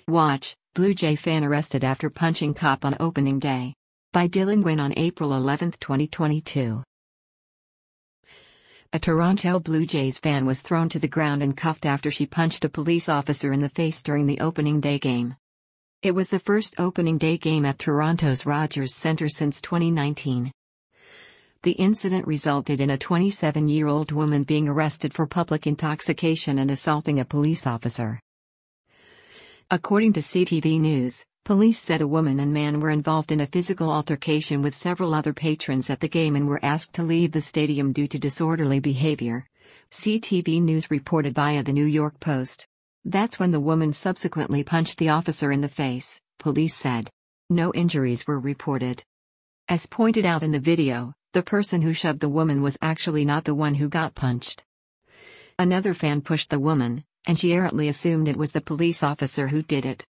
Watch, Blue Jay fan arrested after punching cop on opening day. By Dylan Nguyen on April 11, 2022. A Toronto Blue Jays fan was thrown to the ground and cuffed after she punched a police officer in the face during the opening day game. It was the first opening day game at Toronto's Rogers Centre since 2019. The incident resulted in a 27-year-old woman being arrested for public intoxication and assaulting a police officer. According to CTV News, police said a woman and man were involved in a physical altercation with several other patrons at the game and were asked to leave the stadium due to disorderly behavior. CTV News reported via the New York Post. That's when the woman subsequently punched the officer in the face, police said. No injuries were reported. As pointed out in the video, the person who shoved the woman was actually not the one who got punched. Another fan pushed the woman, and she errantly assumed it was the police officer who did it.